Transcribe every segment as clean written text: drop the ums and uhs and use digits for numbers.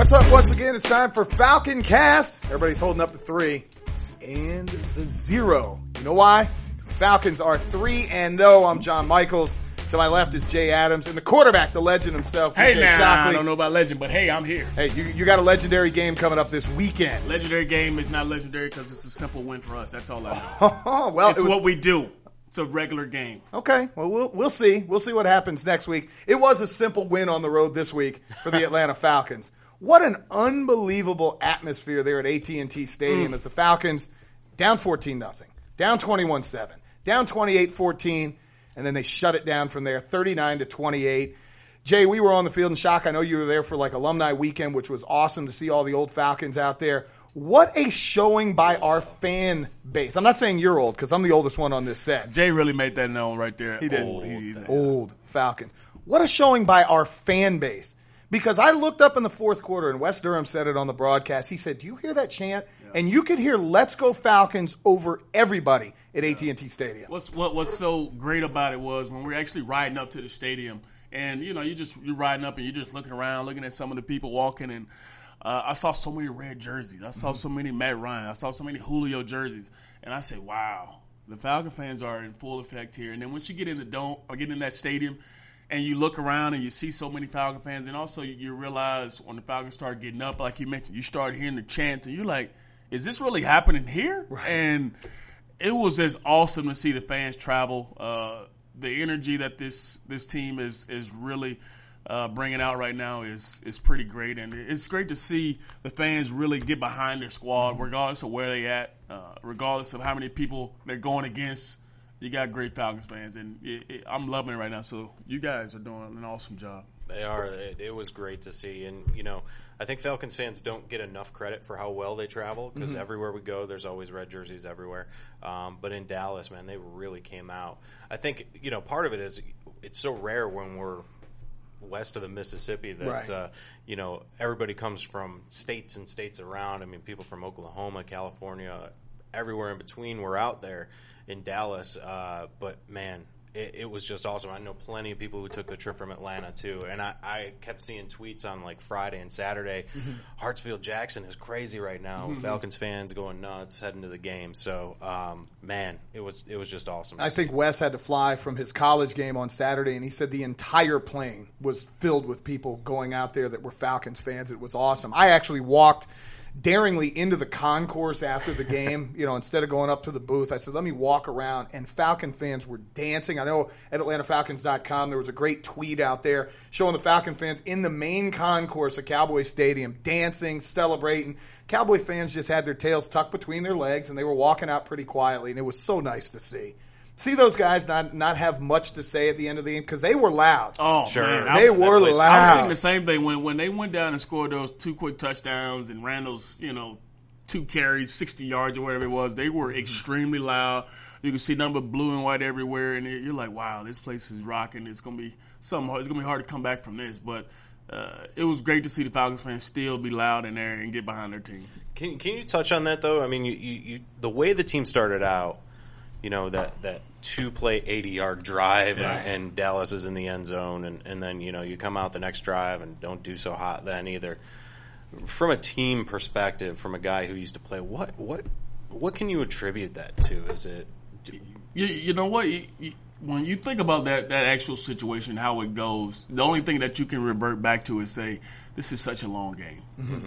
What's up? Once again, it's time for Falcon Cast. Everybody's holding up the 3 and the 0. You know why? Because the Falcons are 3-0. I'm John Michaels. To my left is Jay Adams, and the quarterback, the legend himself, Hey, DJ now, Shockley. I don't know about legend, but hey, I'm here. Hey, you got a legendary game coming up this weekend. Legendary game is not legendary because it's a simple win for us. That's all I know. Oh, well, It's what we do. It's a regular game. Okay, well, we'll see. We'll see what happens next week. It was a simple win on the road this week for the Atlanta Falcons. What an unbelievable atmosphere there at AT&T Stadium as the Falcons down 14-0, down 21-7, down 28-14, and then they shut it down from there, 39-28. Jay, we were on the field in shock. I know you were there for like alumni weekend, which was awesome to see all the old Falcons out there. What a showing by our fan base. I'm not saying you're old because I'm the oldest one on this set. Jay really made that known right there. He did. Old Falcons. What a showing by our fan base. Because I looked up in the fourth quarter, and Wes Durham said it on the broadcast. He said, do you hear that chant? Yeah. And you could hear Let's Go Falcons over everybody at AT&T Stadium. What's so great about it was when we were actually riding up to the stadium, and, you know, you're riding up and you're just looking around, looking at some of the people walking, and I saw so many red jerseys. I saw so many Matt Ryan. I saw so many Julio jerseys. And I said, wow, the Falcon fans are in full effect here. And then once you get in the dome or get in that stadium, and you look around and you see so many Falcon fans, and also you realize when the Falcons start getting up, like you mentioned, you start hearing the chants, and you're like, is this really happening here? Right. And it was just awesome to see the fans travel. The energy that this team is really bringing out right now is pretty great, and it's great to see the fans really get behind their squad, regardless of where they at, regardless of how many people they're going against. You got great Falcons fans, and I'm loving it right now. So you guys are doing an awesome job. They are. It was great to see. And, you know, I think Falcons fans don't get enough credit for how well they travel because everywhere we go, there's always red jerseys everywhere. But in Dallas, man, they really came out. I think, you know, part of it is it's so rare when we're west of the Mississippi that, right. You know, everybody comes from states and states around. I mean, people from Oklahoma, California, everywhere in between were out there in Dallas. But, man, it was just awesome. I know plenty of people who took the trip from Atlanta, too. And I kept seeing tweets on, like, Friday and Saturday. Hartsfield-Jackson is crazy right now. Falcons fans going nuts, heading to the game. So, man, it was just awesome. I think Wes had to fly from his college game on Saturday, and he said the entire plane was filled with people going out there that were Falcons fans. It was awesome. I actually walked daringly into the concourse after the game, you know, instead of going up to the booth. I said, let me walk around, and Falcon fans were dancing. I know at AtlantaFalcons.com there was a great tweet out there showing the Falcon fans in the main concourse at Cowboy Stadium dancing, celebrating. Cowboy fans just had their tails tucked between their legs, and they were walking out pretty quietly, and it was so nice to see. See those guys not have much to say at the end of the game because they were loud. Oh, sure. Man. They were loud. I was thinking the same thing when they went down and scored those 2 quick touchdowns and ran those, you know, 2 carries, 60 yards or whatever it was. They were extremely loud. You can see number blue and white everywhere, and you're like, wow, this place is rocking. It's gonna be something. It's gonna be hard to come back from this, but. It was great to see the Falcons fans still be loud in there and get behind their team. Can you touch on that though? I mean, you the way the team started out, you know, that 2-play 80-yard drive and Dallas is in the end zone, and then you know you come out the next drive and don't do so hot then either. From a team perspective, from a guy who used to play, what can you attribute that to? Is it you know what? When you think about that actual situation, how it goes, the only thing that you can revert back to is say, this is such a long game.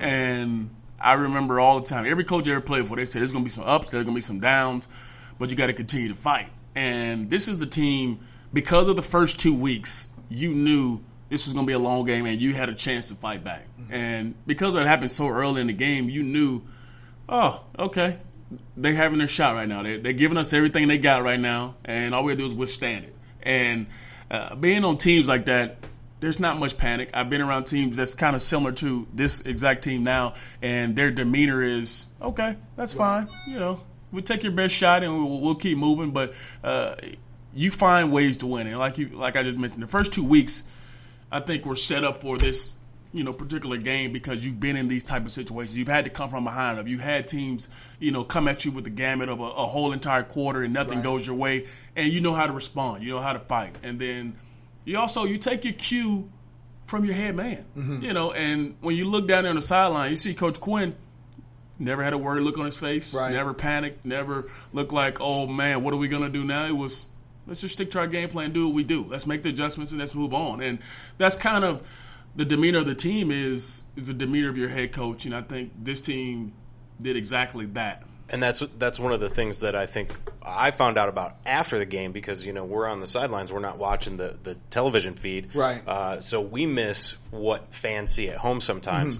And I remember all the time, every coach I ever played for, they said there's going to be some ups, there's going to be some downs, but you got to continue to fight. And this is a team, because of the first 2 weeks, you knew this was going to be a long game and you had a chance to fight back. And because it happened so early in the game, you knew, oh, okay. They're having their shot right now. They're giving us everything they got right now, and all we have to do is withstand it. And being on teams like that, there's not much panic. I've been around teams that's kind of similar to this exact team now, and their demeanor is, okay, that's fine. You know, we'll take your best shot, and we'll keep moving. But you find ways to win. And like I just mentioned, the first 2 weeks, I think we're set up for this particular game because you've been in these type of situations. You've had to come from behind them. You've had teams, come at you with the gamut of a whole entire quarter and nothing goes your way, and you know how to respond. You know how to fight. And then you take your cue from your head man. And when you look down there on the sideline, you see Coach Quinn never had a worried look on his face, never panicked, never looked like, oh, man, what are we going to do now? It was, let's just stick to our game plan, do what we do. Let's make the adjustments and let's move on. And that's kind of the demeanor of the team is the demeanor of your head coach. And I think this team did exactly that. And that's one of the things that I think I found out about after the game because, we're on the sidelines. We're not watching the television feed. Right. So we miss what fans see at home sometimes.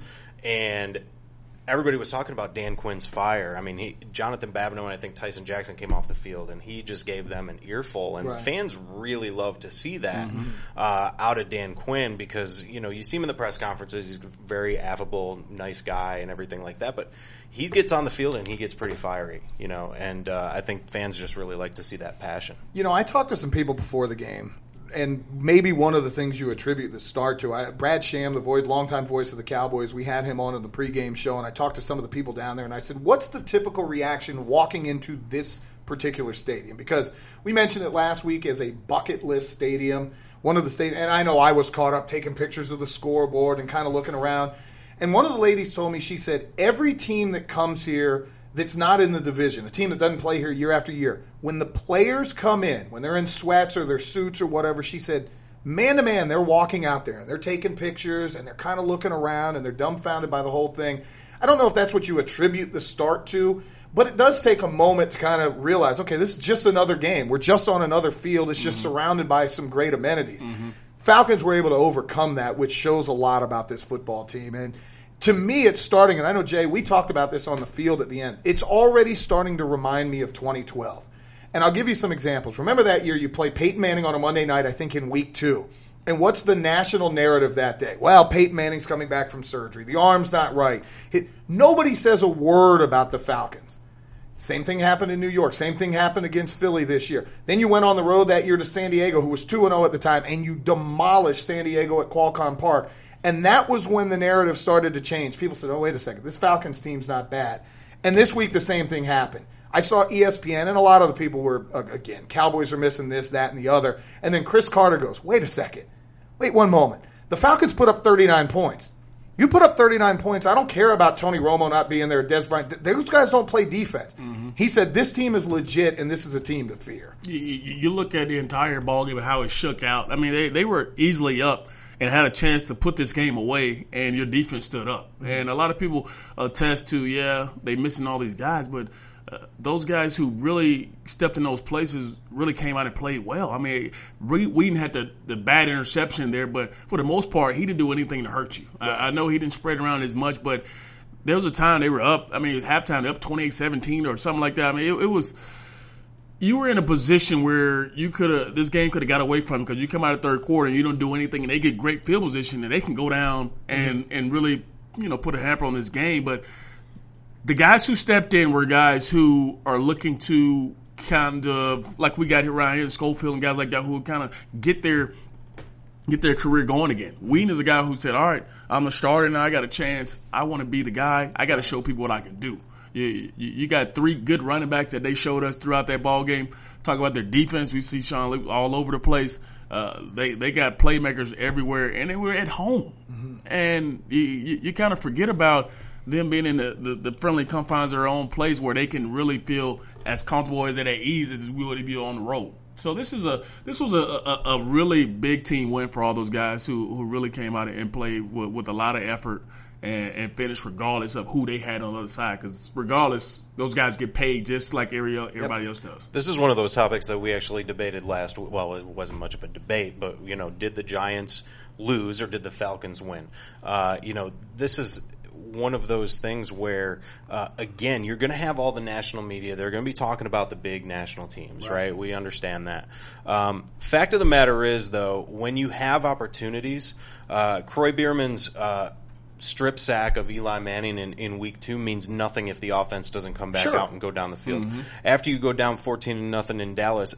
And everybody was talking about Dan Quinn's fire. I mean, Jonathan Babineau and I think Tyson Jackson came off the field, and he just gave them an earful. And fans really love to see that out of Dan Quinn because, you see him in the press conferences. He's a very affable, nice guy and everything like that. But he gets on the field and he gets pretty fiery, and I think fans just really like to see that passion. I talked to some people before the game. And maybe one of the things you attribute the start to, Brad Sham, the longtime voice of the Cowboys, we had him on in the pregame show, and I talked to some of the people down there, and I said, what's the typical reaction walking into this particular stadium? Because we mentioned it last week as a bucket list stadium, one of the and I know I was caught up taking pictures of the scoreboard and kind of looking around. And one of the ladies told me, she said, every team that comes here that's not in the division, a team that doesn't play here year after year, when the players come in, when they're in sweats or their suits or whatever, she said, man to man, they're walking out there and they're taking pictures and they're kind of looking around and they're dumbfounded by the whole thing. I don't know if that's what you attribute the start to, but it does take a moment to kind of realize, okay, this is just another game. We're just on another field. It's just surrounded by some great amenities. Falcons were able to overcome that, which shows a lot about this football team. And to me, it's starting, and I know, Jay, we talked about this on the field at the end. It's already starting to remind me of 2012. And I'll give you some examples. Remember that year you played Peyton Manning on a Monday night, I think in week 2. And what's the national narrative that day? Well, Peyton Manning's coming back from surgery. The arm's not right. Nobody says a word about the Falcons. Same thing happened in New York. Same thing happened against Philly this year. Then you went on the road that year to San Diego, who was 2-0 at the time, and you demolished San Diego at Qualcomm Park. And that was when the narrative started to change. People said, oh, wait a second, this Falcons team's not bad. And this week the same thing happened. I saw ESPN, and a lot of the people were, again, Cowboys are missing this, that, and the other. And then Chris Carter goes, wait a second. Wait one moment. The Falcons put up 39 points. You put up 39 points. I don't care about Tony Romo not being there, Des Bryant. Those guys don't play defense. He said this team is legit, and this is a team to fear. You look at the entire ballgame and how it shook out. I mean, they were easily up and had a chance to put this game away, and your defense stood up. And a lot of people attest to, they missing all these guys, but those guys who really stepped in those places really came out and played well. I mean, Whedon had the bad interception there, but for the most part, he didn't do anything to hurt you. I know he didn't spread around as much, but there was a time they were up. I mean, at halftime, they up 28-17 or something like that. I mean, it was – you were in a position where this game could have got away from because you come out of third quarter and you don't do anything, and they get great field position, and they can go down and really, put a hamper on this game. But the guys who stepped in were guys who are looking to kind of, like we got here around here, Schofield and guys like that, who kind of get their career going again. Whedon is a guy who said, all right, I'm a starter now. I got a chance. I want to be the guy. I got to show people what I can do. You got 3 good running backs that they showed us throughout that ball game. Talk about their defense. We see Sean Lee all over the place. They got playmakers everywhere, and they were at home. And you kind of forget about them being in the friendly confines of their own place where they can really feel as comfortable as at ease as we would be on the road. So this was a really big team win for all those guys who really came out and played with a lot of effort and finished regardless of who they had on the other side. Because regardless, those guys get paid just like everybody else does. This is one of those topics that we actually debated last week. Well, it wasn't much of a debate, but, did the Giants lose or did the Falcons win? This is one of those things where, again, you're going to have all the national media. They're going to be talking about the big national teams, right? We understand that. Fact of the matter is, though, when you have opportunities, Croy Bierman's strip sack of Eli Manning in week 2 means nothing if the offense doesn't come back out and go down the field. After you go down 14-0 in Dallas,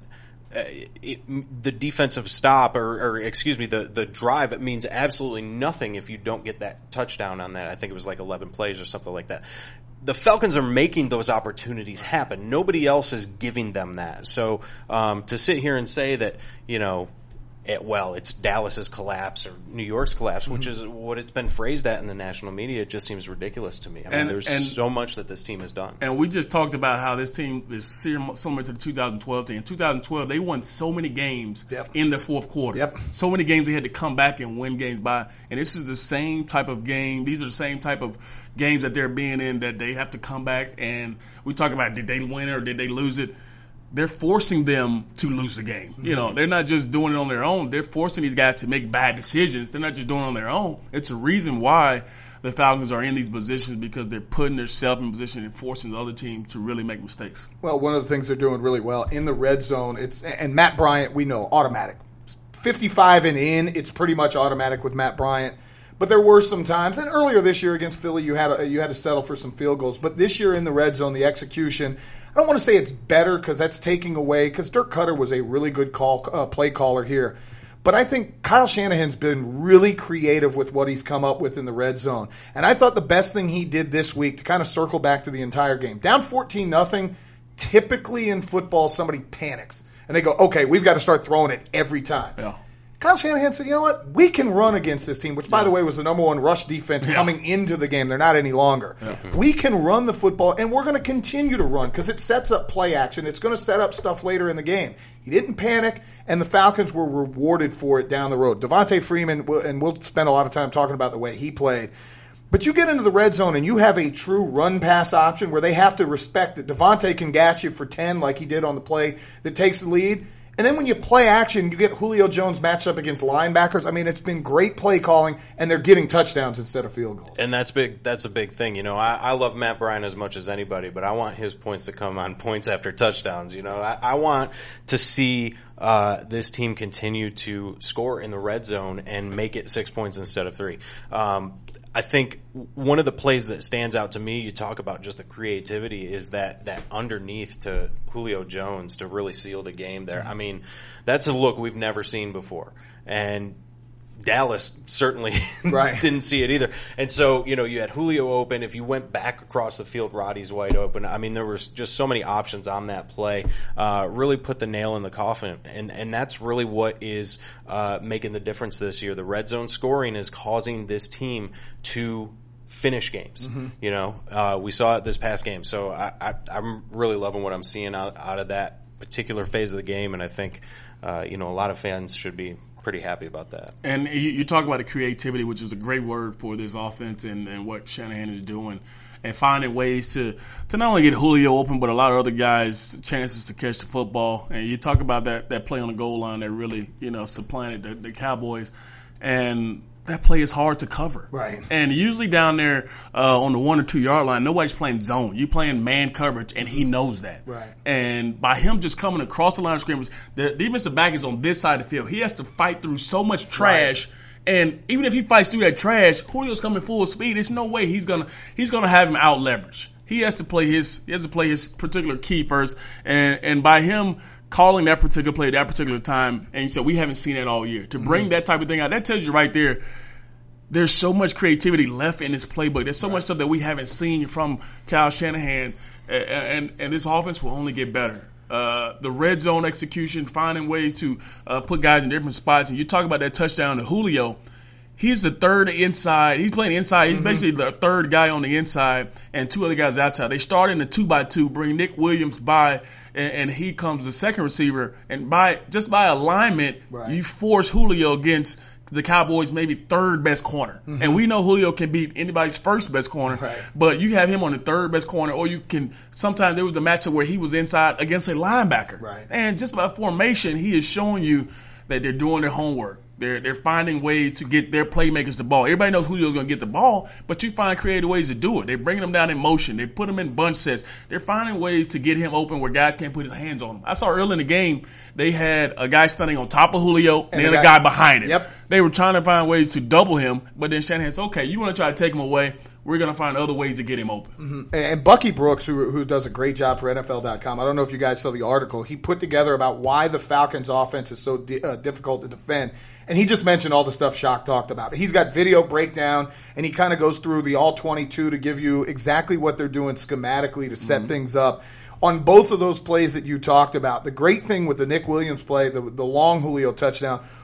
the defensive stop or the drive, it means absolutely nothing if you don't get that touchdown on that. I think it was like 11 plays or something like that. The Falcons are making those opportunities happen. Nobody else is giving them that. So to sit here and say that, it's Dallas's collapse or New York's collapse, which is what it's been phrased at in the national media. It just seems ridiculous to me. I mean, there's so much that this team has done. And we just talked about how this team is similar to the 2012 team. In 2012, they won so many games in the fourth quarter. Yep. So many games they had to come back and win games by. And this is the same type of game. These are the same type of games that they're being in, that they have to come back. And we talk about, did they win it or did they lose it? They're forcing them to lose the game. You know, they're not just doing it on their own. They're forcing these guys to make bad decisions. They're not just doing it on their own. It's a reason why the Falcons are in these positions, because they're putting themselves in position and forcing the other team to really make mistakes. Well, one of the things they're doing really well in the red zone, and Matt Bryant, we know, automatic. 55 and in, it's pretty much automatic with Matt Bryant. But there were some times, and earlier this year against Philly, you had to settle for some field goals. But this year in the red zone, the execution, I don't want to say it's better because that's taking away, because Dirk Cutter was a really good play caller here. But I think Kyle Shanahan's been really creative with what he's come up with in the red zone. And I thought the best thing he did this week, to kind of circle back to the entire game, down 14-0, typically in football somebody panics. And they go, okay, we've got to start throwing it every time. Yeah. Kyle Shanahan said, you know what? We can run against this team, which, by the way, was the number one rush defense coming into the game. They're not any longer. Yeah. We can run the football, and we're going to continue to run because it sets up play action. It's going to set up stuff later in the game. He didn't panic, and the Falcons were rewarded for it down the road. Devontae Freeman, and we'll spend a lot of time talking about the way he played. But you get into the red zone, and you have a true run-pass option where they have to respect that Devontae can gash you for 10 like he did on the play that takes the lead. And then when you play action, you get Julio Jones matched up against linebackers. I mean, it's been great play calling, and they're getting touchdowns instead of field goals. And that's big. That's a big thing. You know, I love Matt Bryant as much as anybody, but I want his points to come on points after touchdowns. You know, I want to see this team continue to score in the red zone and make it 6 points instead of 3. I think one of the plays that stands out to me, you talk about just the creativity, is that underneath to Julio Jones to really seal the game there. I mean, that's a look we've never seen before. And Dallas certainly didn't see it either. And so, you know, you had Julio open. If you went back across the field, Roddy's wide open. I mean, there was just so many options on that play. Really put the nail in the coffin. And that's really what is making the difference this year. The red zone scoring is causing this team to finish games. You know, we saw it this past game. So I'm really loving what I'm seeing out of that particular phase of the game. And I think, you know, a lot of fans should be pretty happy about that. And you talk about the creativity, which is a great word for this offense and what Shanahan is doing, and finding ways to not only get Julio open, but a lot of other guys chances to catch the football. And you talk about that play on the goal line that really, you know, supplanted the Cowboys. And that play is hard to cover. Right. And usually down there on the 1 or 2 yard line, nobody's playing zone. You're playing man coverage, and he knows that. Right. And by him just coming across the line of scrimmage, the defensive back is on this side of the field. He has to fight through so much trash. Right. And even if he fights through that trash, Julio's coming full speed. There's no way he's gonna have him out leverage. He has to play his particular key first. And by him calling that particular play at that particular time, and so we haven't seen that all year. To bring that type of thing out, that tells you right there, there's so much creativity left in this playbook. There's so much stuff that we haven't seen from Kyle Shanahan, and this offense will only get better. The red zone execution, finding ways to put guys in different spots. And you talk about that touchdown to Julio. He's the third inside. He's playing inside. He's basically the third guy on the inside and 2 other guys outside. They start in the 2-by-2, bring Nick Williams by, and he comes the second receiver. And by alignment, you force Julio against the Cowboys' maybe third best corner. And we know Julio can beat anybody's first best corner, but you have him on the third best corner, or you can, sometimes there was a matchup where he was inside against a linebacker. Right. And just by formation, he is showing you that they're doing their homework. They're finding ways to get their playmakers the ball. Everybody knows Julio's going to get the ball, but you find creative ways to do it. They're bringing him down in motion. They put him in bunch sets. They're finding ways to get him open where guys can't put his hands on him. I saw early in the game, they had a guy standing on top of Julio and then a guy behind him. Yep. They were trying to find ways to double him, but then Shanahan said, okay, you want to try to take him away, we're going to find other ways to get him open. And Bucky Brooks, who does a great job for NFL.com, I don't know if you guys saw the article, he put together about why the Falcons' offense is so difficult to defend. And he just mentioned all the stuff Shock talked about. He's got video breakdown, and he kind of goes through the all-22 to give you exactly what they're doing schematically to set things up. On both of those plays that you talked about, the great thing with the Nick Williams play, the long Julio touchdown,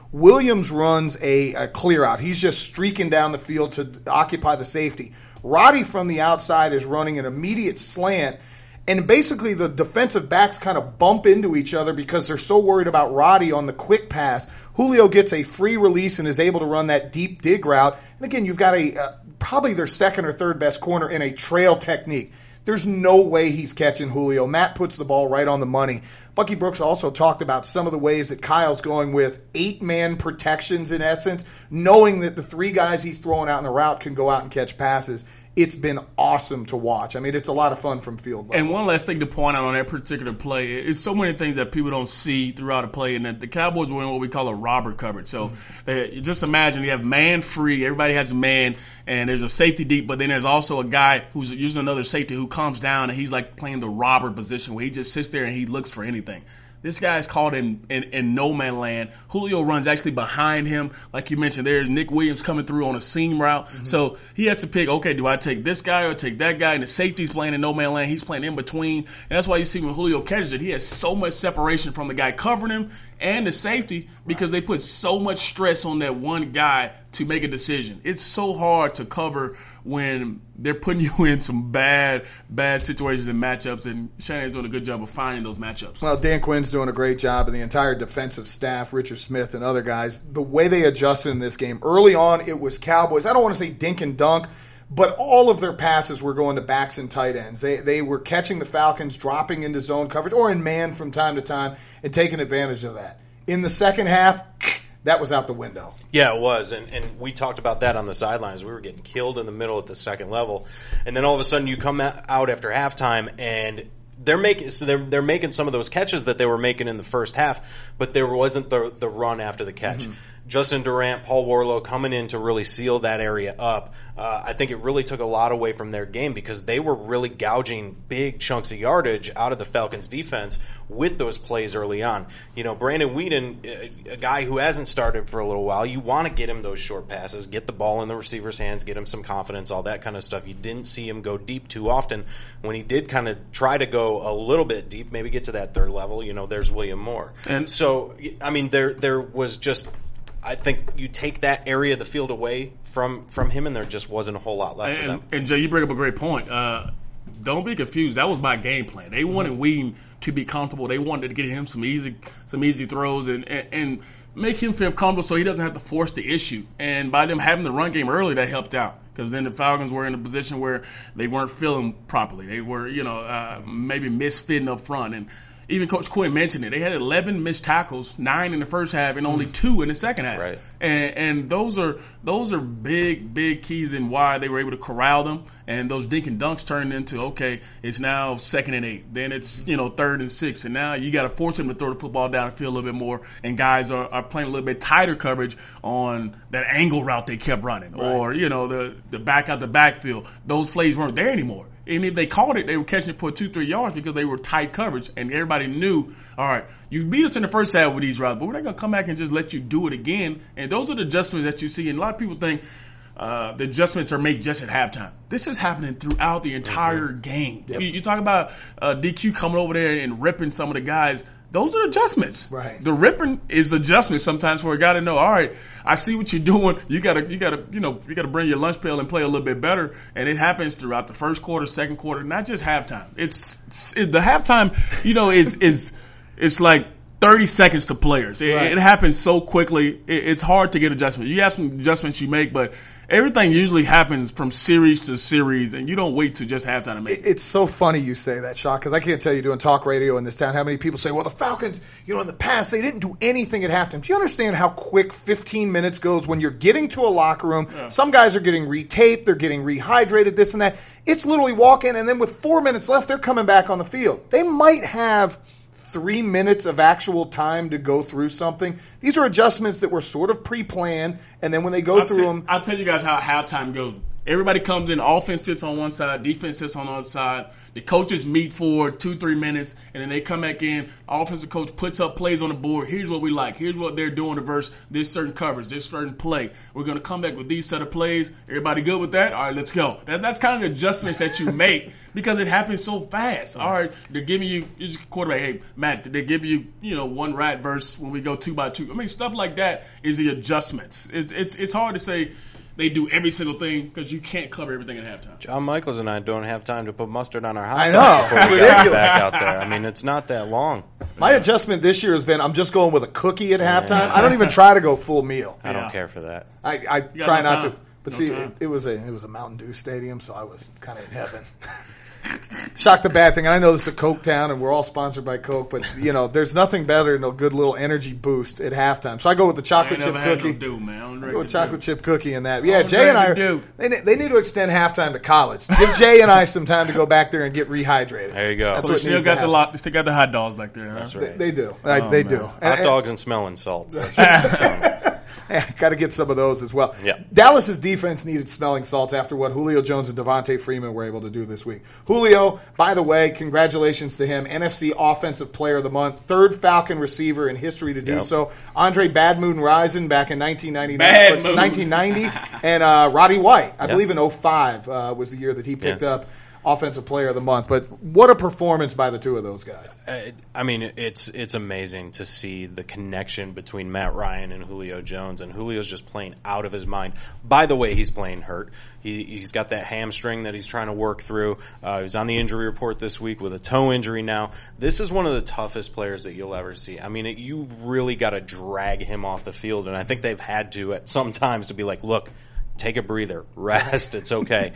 Williams runs a clear out. He's just streaking down the field to occupy the safety. Roddy from the outside is running an immediate slant. And basically the defensive backs kind of bump into each other because they're so worried about Roddy on the quick pass. Julio gets a free release and is able to run that deep dig route. And again, you've got probably their second or third best corner in a trail technique. There's no way he's catching Julio. Matt puts the ball right on the money. Bucky Brooks also talked about some of the ways that Kyle's going with 8-man protections in essence, knowing that the 3 guys he's throwing out in the route can go out and catch passes. It's been awesome to watch. I mean, it's a lot of fun from field level. And one last thing to point out on that particular play is so many things that people don't see throughout a play, and that the Cowboys were in what we call a robber coverage. So just imagine you have man free, everybody has a man, and there's a safety deep, but then there's also a guy who's using another safety who comes down, and he's like playing the robber position where he just sits there and he looks for anything. This guy is caught in no man land. Julio runs actually behind him. Like you mentioned, there's Nick Williams coming through on a seam route. Mm-hmm. So he has to pick, okay, do I take this guy or take that guy? And the safety's playing in no man land. He's playing in between. And that's why you see when Julio catches it, he has so much separation from the guy covering him and the safety because they put so much stress on that one guy to make a decision. It's so hard to cover when they're putting you in some bad situations and matchups, and Shanahan's doing a good job of finding those matchups. Well, Dan Quinn's doing a great job, and the entire defensive staff, Richard Smith and other guys, the way they adjusted in this game. Early on, it was Cowboys. I don't want to say dink and dunk, but all of their passes were going to backs and tight ends. They were catching the Falcons, dropping into zone coverage or in man from time to time, and taking advantage of that. In the second half, that was out the window. Yeah, it was, and we talked about that on the sidelines. We were getting killed in the middle at the second level, and then all of a sudden you come out after halftime, and they're making some of those catches that they were making in the first half, but there wasn't the run after the catch. Mm-hmm. Justin Durant, Paul Warlow coming in to really seal that area up. I think it really took a lot away from their game because they were really gouging big chunks of yardage out of the Falcons' defense with those plays early on. You know, Brandon Weeden, a guy who hasn't started for a little while, you want to get him those short passes, get the ball in the receiver's hands, get him some confidence, all that kind of stuff. You didn't see him go deep too often. When he did kind of try to go a little bit deep, maybe get to that third level, you know, there's William Moore. And so, I mean, there was just... I think you take that area of the field away from him, and there just wasn't a whole lot left for them. And Jay, you bring up a great point. Don't be confused. That was my game plan. They wanted Weeden to be comfortable. They wanted to get him some easy throws and make him feel comfortable so he doesn't have to force the issue. And by them having the run game early, that helped out. Because then the Falcons were in a position where they weren't feeling properly. They were, maybe misfitting up front. And even Coach Quinn mentioned it. They had 11 missed tackles, 9 in the first half, and only 2 in the second half. Right. And those are big keys in why they were able to corral them. And those dink and dunks turned into, okay, it's now 2nd and 8. Then it's 3rd and 6, and now you got to force them to throw the football down the field a little bit more. And guys are playing a little bit tighter coverage on that angle route they kept running, right. Or the back out the backfield. Those plays weren't there anymore. And if they caught it, they were catching it for 2-3 yards because they were tight coverage, and everybody knew, all right, you beat us in the first half with these routes, but we're not going to come back and just let you do it again. And those are the adjustments that you see. And a lot of people think the adjustments are made just at halftime. This is happening throughout the entire game. Yep. You talk about DQ coming over there and ripping some of the guys. Those are adjustments. Right. The ripping is adjustment sometimes for a guy to know, all right, I see what you're doing. You gotta bring your lunch pail and play a little bit better. And it happens throughout the first quarter, second quarter, not just halftime. It's the halftime, it's like 30 seconds to players. It happens so quickly. It's hard to get adjustments. You have some adjustments you make, but everything usually happens from series to series, and you don't wait to just halftime to make it. It's so funny you say that, Shock, because I can't tell you doing talk radio in this town how many people say, well, the Falcons, in the past, they didn't do anything at halftime. Do you understand how quick 15 minutes goes when you're getting to a locker room? Yeah. Some guys are getting retaped, they're getting rehydrated, this and that. It's literally walk in, and then with 4 minutes left, they're coming back on the field. They might have 3 minutes of actual time to go through something. These are adjustments that were sort of pre-planned, and then when they go through them... I'll tell you guys how halftime goes. Everybody comes in, offense sits on one side, defense sits on the other side. The coaches meet for 2-3 minutes, and then they come back in. Offensive coach puts up plays on the board. Here's what we like. Here's what they're doing to verse this certain coverage, this certain play. We're going to come back with these set of plays. Everybody good with that? All right, let's go. That's kind of the adjustments that you make because it happens so fast. All right, they're giving you quarterback. Hey, Matt, they're giving you one right verse when we go 2x2. I mean, stuff like that is the adjustments. It's hard to say they do every single thing because you can't cover everything at halftime. John Michaels and I don't have time to put mustard on our hot I dog know. before we get back out there. I mean, it's not that long. My adjustment this year has been I'm just going with a cookie at halftime. I don't even try to go full meal. I don't care for that. I try no not time. to. But No see, time. it was a Mountain Dew stadium, so I was kind of in heaven. Shock the bad thing. I know this is a Coke town, and we're all sponsored by Coke, but there's nothing better than a good little energy boost at halftime. So I go with the chocolate chip cookie. I Go with chocolate chip cookie and that. Yeah, On Jay and I, Dragon they need to extend halftime to college. Give Jay and I some time to go back there and get rehydrated. There you go. That's So what they still needs to got the happen. lot. They still got the hot dogs back there. Huh? That's right. They do. They do. Hot dogs and smelling salts. That's what Got to get some of those as well. Yeah. Dallas's defense needed smelling salts after what Julio Jones and Devontae Freeman were able to do this week. Julio, by the way, congratulations to him. NFC Offensive Player of the Month, third Falcon receiver in history to do Yep. so. Andre Bad Moon Rison back in 1990, and Roddy White, I believe in 05 was the year that he picked up Offensive Player of the Month. But what a performance by the two of those guys. I mean, it's amazing to see the connection between Matt Ryan and Julio Jones, and Julio's just playing out of his mind. By the way, he's playing hurt. He's got that hamstring that he's trying to work through. He's on the injury report this week with a toe injury now. This is one of the toughest players that you'll ever see. I mean, you've really got to drag him off the field, and I think they've had to at some times to be like, look, take a breather, rest, it's okay.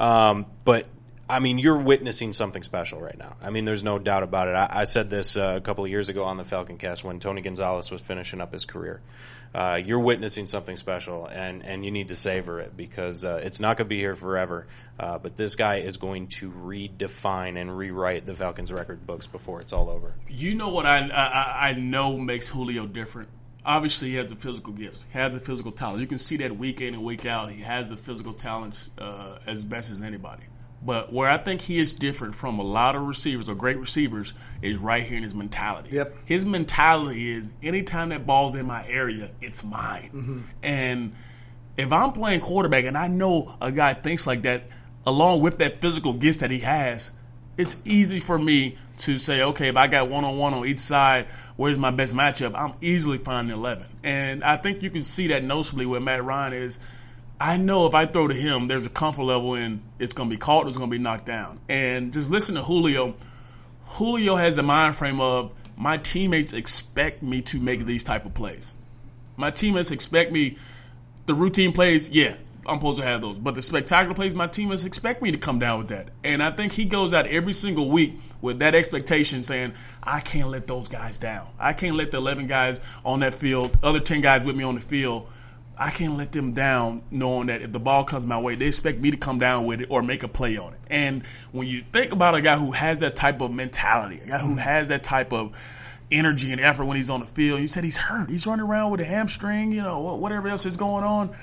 But I mean, you're witnessing something special right now. I mean, there's no doubt about it. I said this a couple of years ago on the Falcon Cast when Tony Gonzalez was finishing up his career. You're witnessing something special, and you need to savor it because it's not going to be here forever. But this guy is going to redefine and rewrite the Falcons' record books before it's all over. You know what I know makes Julio different? Obviously, he has the physical gifts. He has the physical talent. You can see that week in and week out. He has the physical talents as best as anybody. But where I think he is different from a lot of receivers or great receivers is right here in his mentality. Yep. His mentality is anytime that ball's in my area, it's mine. Mm-hmm. And if I'm playing quarterback and I know a guy thinks like that, along with that physical gifts that he has, it's easy for me to say, okay, if I got one-on-one on each side, where's my best matchup? I'm easily finding 11. And I think you can see that noticeably where Matt Ryan is. I know if I throw to him, there's a comfort level in it's going to be caught or it's going to be knocked down. And just listen to Julio. Julio has the mind frame of my teammates expect me to make these type of plays. My teammates expect me, the routine plays, yeah, I'm supposed to have those. But the spectacular plays, my teammates expect me to come down with that. And I think he goes out every single week with that expectation saying, I can't let those guys down. I can't let the 11 guys on that field, other 10 guys with me on the field, I can't let them down knowing that if the ball comes my way, they expect me to come down with it or make a play on it. And when you think about a guy who has that type of mentality, a guy who has that type of energy and effort when he's on the field, you said he's hurt. He's running around with a hamstring, whatever else is going on.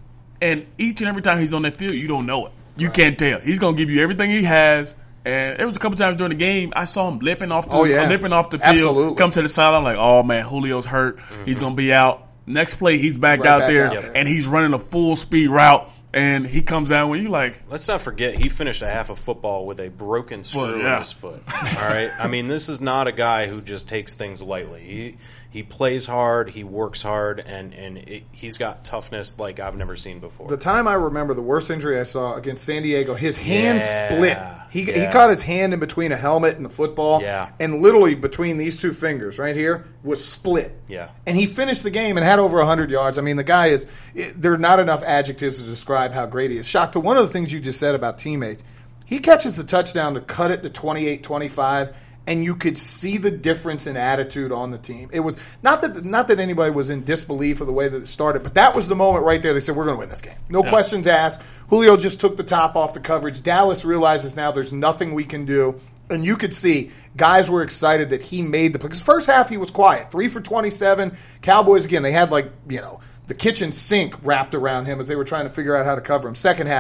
And each and every time he's on that field, you don't know it. You can't tell. He's going to give you everything he has. And it was a couple times during the game, I saw him limping off the field, Absolutely. come to the sideline like, oh, man, Julio's hurt. Mm-hmm. He's going to be out. Next play, he's back out there, and he's running a full speed route, and he comes out when you like. Let's not forget, he finished a half of football with a broken screw in his foot. All right, I mean, this is not a guy who just takes things lightly. He plays hard, he works hard, and he's got toughness like I've never seen before. The time I remember, the worst injury I saw against San Diego, his hand split. He caught his hand in between a helmet and the football, and literally between these two fingers right here was split. Yeah. And he finished the game and had over 100 yards. I mean, the guy is – there are not enough adjectives to describe how great he is. Shock, to one of the things you just said about teammates, he catches the touchdown to cut it to 28-25, and you could see the difference in attitude on the team. It was not that anybody was in disbelief of the way that it started, but that was the moment right there. They said, we're going to win this game. No questions asked. Julio just took the top off the coverage. Dallas realizes now there's nothing we can do. And you could see guys were excited that he made because first half he was quiet. 3 for 27. Cowboys, again, they had the kitchen sink wrapped around him as they were trying to figure out how to cover him. Second half,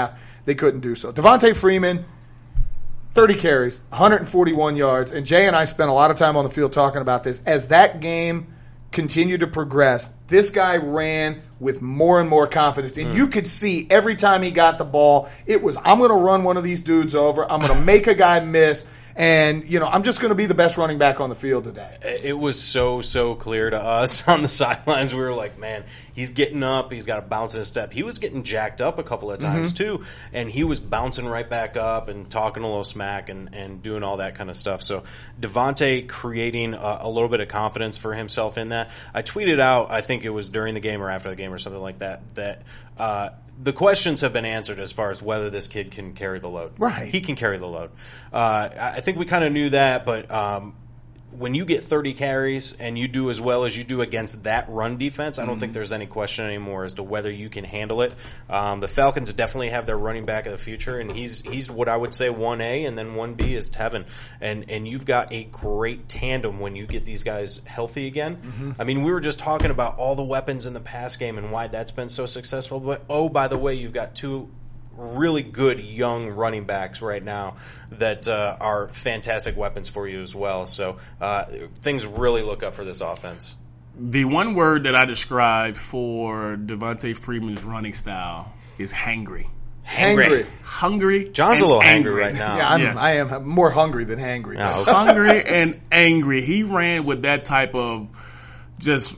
they couldn't do so. Devontae Freeman, 30 carries, 141 yards, and Jay and I spent a lot of time on the field talking about this. As that game continued to progress, this guy ran with more and more confidence. And you could see every time he got the ball, it was, I'm going to run one of these dudes over. I'm going to make a guy miss. And, I'm just going to be the best running back on the field today. It was so clear to us on the sidelines. We were like, man, he's getting up. He's got a bounce in his step. He was getting jacked up a couple of times, too. And he was bouncing right back up and talking a little smack and doing all that kind of stuff. So Devontae creating a little bit of confidence for himself in that. I tweeted out, I think it was during the game or after the game or something like that, the questions have been answered as far as whether this kid can carry the load. Right. He can carry the load. I think we kind of knew that, but when you get 30 carries and you do as well as you do against that run defense, I don't think there's any question anymore as to whether you can handle it. The Falcons definitely have their running back of the future, and he's what I would say 1A, and then 1B is Tevin. And you've got a great tandem when you get these guys healthy again. I mean, we were just talking about all the weapons in the pass game and why that's been so successful. But, by the way, you've got two really good young running backs right now that are fantastic weapons for you as well. So things really look up for this offense. The one word that I describe for Devontae Freeman's running style is hangry. Hungry. John's a little hangry right now. Yeah, I am more hungry than hangry. Oh, okay. Hungry and angry. He ran with that type of just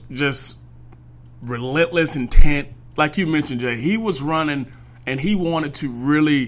relentless intent. Like you mentioned, Jay, he was running and he wanted to really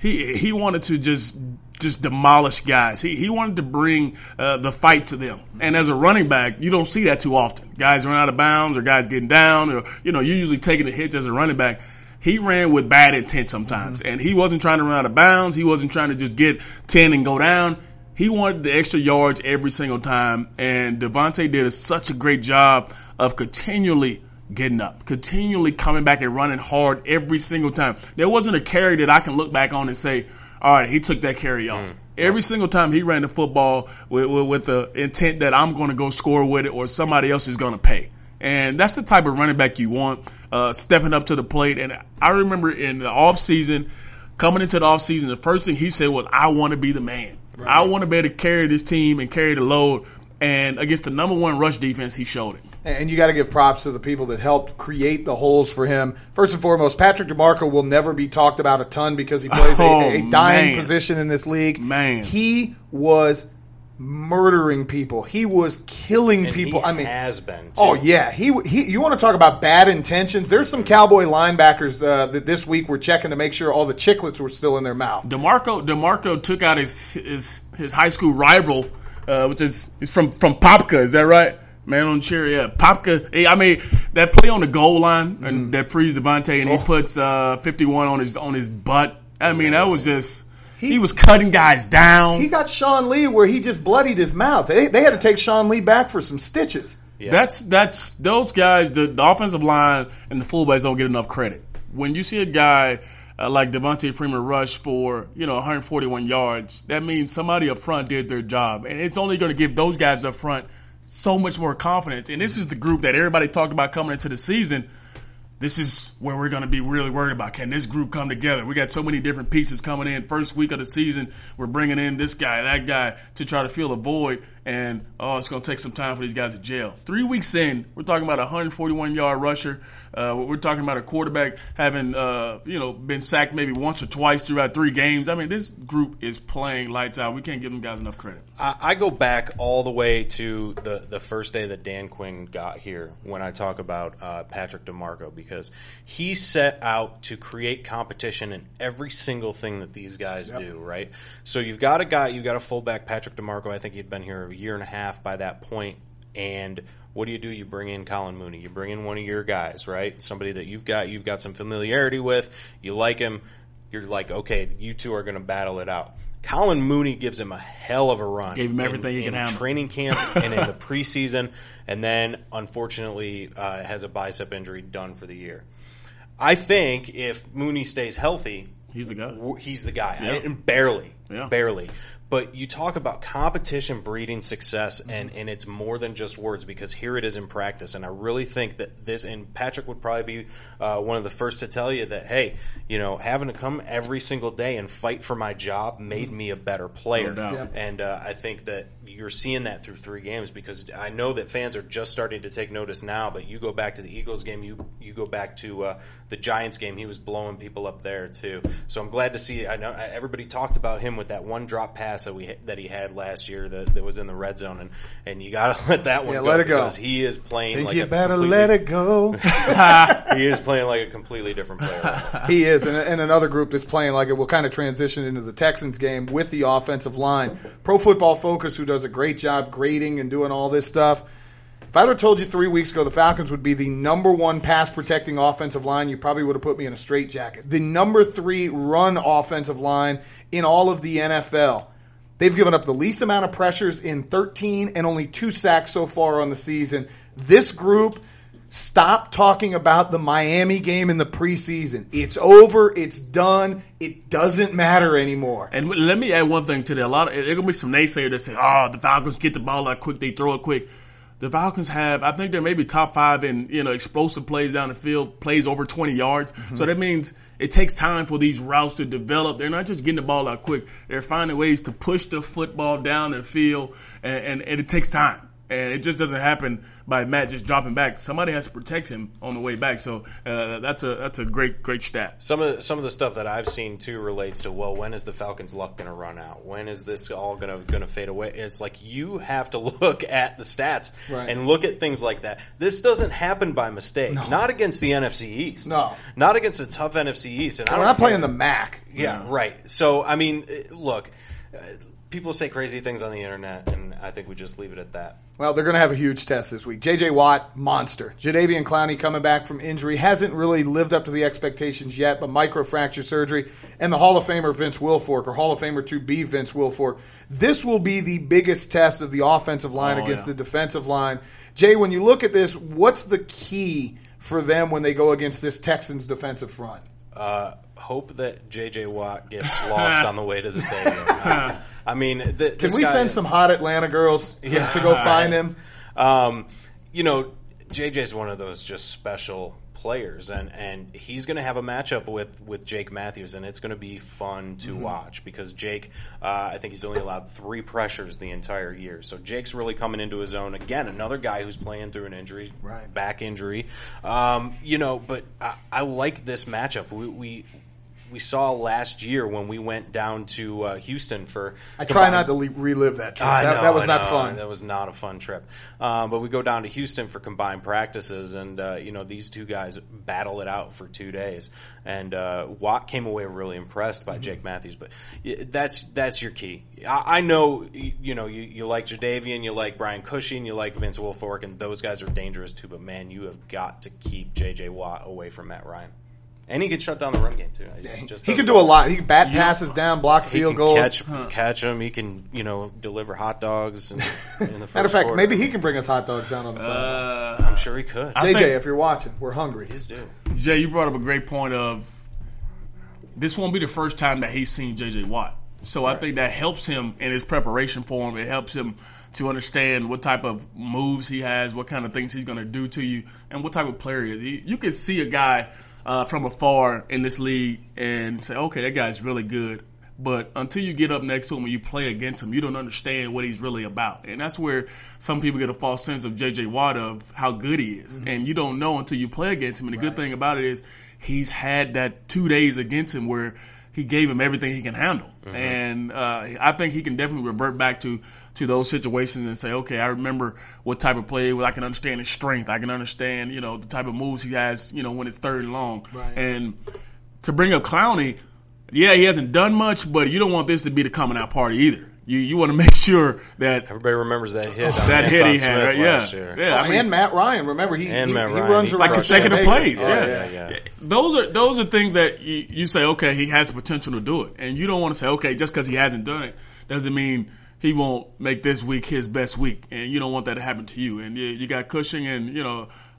he wanted to just demolish guys. He wanted to bring the fight to them. And as a running back, you don't see that too often. Guys run out of bounds or guys getting down or you're usually taking the hits as a running back. He ran with bad intent sometimes, and he wasn't trying to run out of bounds. He wasn't trying to just get 10 and go down. He wanted the extra yards every single time, and Devontae did such a great job of continually getting up, continually coming back and running hard every single time. There wasn't a carry that I can look back on and say, all right, he took that carry off. Every single time he ran the football with the intent that I'm going to go score with it or somebody else is going to pay. And that's the type of running back you want, stepping up to the plate. And I remember in the offseason, coming into the offseason, the first thing he said was, I want to be the man. Right. I want to be able to carry this team and carry the load. And against the number one rush defense, he showed it. And you got to give props to the people that helped create the holes for him. First and foremost, Patrick DeMarco will never be talked about a ton because he plays a dying position in this league. Man. He was murdering people. He was killing people. He has been, too. Oh, yeah. He you want to talk about bad intentions? There's some Cowboy linebackers that this week were checking to make sure all the chiclets were still in their mouth. DeMarco took out his high school rival, which is from Popka. Is that right? Man on the chair, yeah. Popka, I mean, that play on the goal line and that frees Devontae and he puts 51 on his butt. I mean, that was just... He was cutting guys down. He got Sean Lee where he just bloodied his mouth. They had to take Sean Lee back for some stitches. Yeah. That's those guys, the offensive line and the fullbacks don't get enough credit. When you see a guy like Devontae Freeman rush for 141 yards, that means somebody up front did their job. And it's only going to give those guys up front so much more confidence. And this is the group that everybody talked about coming into the season. This is where we're going to be really worried about. Can this group come together? We got so many different pieces coming in. First week of the season, we're bringing in this guy, that guy to try to fill a void. And, it's going to take some time for these guys to gel. 3 weeks in, we're talking about a 141-yard rusher. We're talking about a quarterback having, been sacked maybe once or twice throughout 3 games. I mean, this group is playing lights out. We can't give them guys enough credit. I go back all the way to the first day that Dan Quinn got here when I talk about Patrick DeMarco, because he set out to create competition in every single thing that these guys do, right? So you've got a fullback, Patrick DeMarco. I think he'd been here a year and a half by that point. And what do? You bring in Colin Mooney. You bring in one of your guys, right? Somebody that you've got some familiarity with. You like him. You're like, okay, you two are going to battle it out. Colin Mooney gives him a hell of a run. Gave him everything he can handle. In training camp and in the preseason, and then, unfortunately, has a bicep injury done for the year. I think if Mooney stays healthy, He's the guy. He's the guy. Yeah. And barely. Yeah. Barely. But you talk about competition breeding success, and it's more than just words, because here it is in practice. And I really think that this, and Patrick would probably be one of the first to tell you that, hey, having to come every single day and fight for my job made me a better player. No doubt. Yeah. And I think that you're seeing that through 3 games, because I know that fans are just starting to take notice now, but you go back to the Eagles game, you go back to the Giants game, he was blowing people up there too. So I'm glad to see. I know everybody talked about him with that one drop pass that he had last year that was in the red zone, and you got to let that one go. Let it go. Because he is playing Think like you a better completely, let it go. he is playing like a completely different player right now. He is, and another group that's playing like it will kind of transition into the Texans game with the offensive line. Pro Football Focus, who does a great job grading and doing all this stuff. If I'd have told you 3 weeks ago the Falcons would be the number 1 pass-protecting offensive line, you probably would have put me in a straitjacket. The number 3 run offensive line in all of the NFL. They've given up the least amount of pressures in 13 and only 2 sacks so far on the season. This group, stop talking about the Miami game in the preseason. It's over. It's done. It doesn't matter anymore. And let me add one thing to that. There going to be some naysayers that say, the Falcons get the ball out quick, they throw it quick. The Falcons I think they're maybe top 5 in, explosive plays down the field, plays over 20 yards. Mm-hmm. So that means it takes time for these routes to develop. They're not just getting the ball out quick. They're finding ways to push the football down the field, and it takes time. And it just doesn't happen by Matt just dropping back. Somebody has to protect him on the way back. So that's a great stat. Some of the stuff that I've seen too relates to, when is the Falcons' luck going to run out? When is this all going to fade away? It's like you have to look at the stats and look at things like that. This doesn't happen by mistake. No. Not against the NFC East. No. Not against a tough NFC East. And we're not playing the MAC. Yeah, right. So I mean, look. People say crazy things on the internet, and I think we just leave it at that. Well, they're going to have a huge test this week. J.J. Watt, monster. Jadeveon Clowney coming back from injury. Hasn't really lived up to the expectations yet, but microfracture surgery. And the Hall of Famer Vince Wilfork, or Hall of Famer to be Vince Wilfork. This will be the biggest test of the offensive line against the defensive line. Jay, when you look at this, what's the key for them when they go against this Texans defensive front? Hope that J.J. Watt gets lost on the way to the stadium. I mean, can we send some hot Atlanta girls to go find him? JJ's one of those just special players, and he's going to have a matchup with Jake Matthews, and it's going to be fun to watch because Jake, I think he's only allowed 3 pressures the entire year. So Jake's really coming into his own. Again, another guy who's playing through an injury, back injury. But I like this matchup. We saw last year when we went down to Houston for. I try not to relive that trip. That was not fun. That was not a fun trip. But we go down to Houston for combined practices, and these 2 guys battle it out for 2 days. And Watt came away really impressed by Jake Matthews. But that's your key. I know you like Jadeveon, you like Brian Cushing, you like Vince Wilfork, and those guys are dangerous too. But man, you have got to keep J.J. Watt away from Matt Ryan. And he can shut down the run game too. He can do a lot. He can bat passes down, block field goals. Catch them. He can, deliver hot dogs. In the first Matter of fact, quarter. maybe he can bring us hot dogs down on the side. I'm sure he could. JJ, if you're watching, we're hungry. He's due. Jay, you brought up a great point of this won't be the first time that he's seen J.J. Watt. So I think that helps him in his preparation for him. It helps him to understand what type of moves he has, what kind of things he's going to do to you, and what type of player he is. You can see a guy from afar in this league and say, okay, that guy's really good. But until you get up next to him and you play against him, you don't understand what he's really about. And that's where some people get a false sense of J.J. Watt of how good he is. Mm-hmm. And you don't know until you play against him. And the good thing about it is he's had that 2 days against him where he gave him everything he can handle. Mm-hmm. And I think he can definitely revert back to those situations and say, okay, I remember what type of play. I can understand his strength. I can understand, the type of moves he has, when it's third and long. Right. And to bring up Clowney, yeah, he hasn't done much, but you don't want this to be the coming out party either. You want to make sure that everybody remembers that hit. That hit he had, right? Last year. Yeah. And Matt Ryan. Remember, he runs around like consecutive plays. Yeah. Those are things that you say, okay, he has the potential to do it, and you don't want to say, okay, just because he hasn't done it doesn't mean he won't make this week his best week, and you don't want that to happen to you. And you got Cushing and